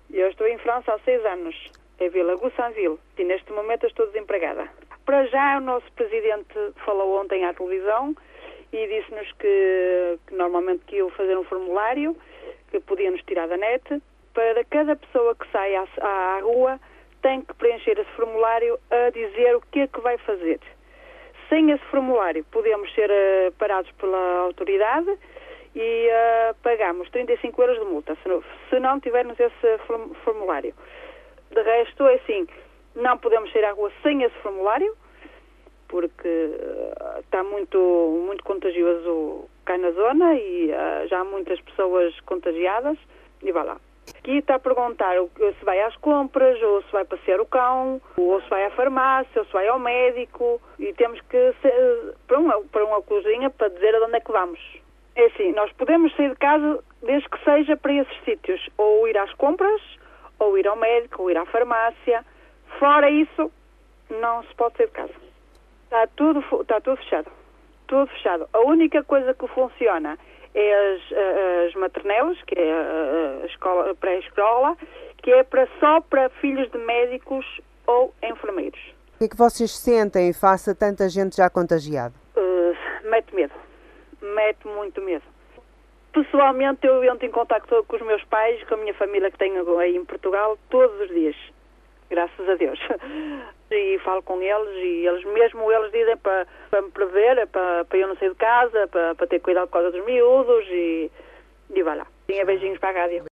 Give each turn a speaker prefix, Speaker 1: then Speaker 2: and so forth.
Speaker 1: Eu estou em França há 6 anos, é Vila Goussainville, e neste momento estou desempregada. Para já, o nosso presidente falou ontem à televisão e disse-nos que normalmente que iam fazer um formulário, que podíamos tirar da net, para cada pessoa que sai à rua tem que preencher esse formulário a dizer o que é que vai fazer. Sem esse formulário podemos ser parados pela autoridade e pagamos 35 euros de multa, se não tivermos esse formulário. De resto, é assim, não podemos sair à rua sem esse formulário, porque está muito, muito contagioso cá na zona e já há muitas pessoas contagiadas, e vai lá. Aqui está a perguntar se vai às compras, ou se vai passear o cão, ou se vai à farmácia, ou se vai ao médico, e temos que ser para uma cozinha para dizer aonde é que vamos. É assim, nós podemos sair de casa desde que seja para esses sítios, ou ir às compras, ou ir ao médico, ou ir à farmácia. Fora isso, não se pode sair de casa. Está tudo fechado. Tudo fechado. A única coisa que funciona é as maternelas, que é a escola, pré-escola, que é só para filhos de médicos ou enfermeiros.
Speaker 2: O que é que vocês sentem face a tanta gente já contagiada?
Speaker 1: Mete medo. Mete muito medo. Pessoalmente, eu entro em contacto com os meus pais, com a minha família que tenho aí em Portugal, todos os dias. Graças a Deus. E falo com eles e eles dizem para me prever, para eu não sair de casa, para ter cuidado por causa dos miúdos e vai lá. Beijinhos para a rádio.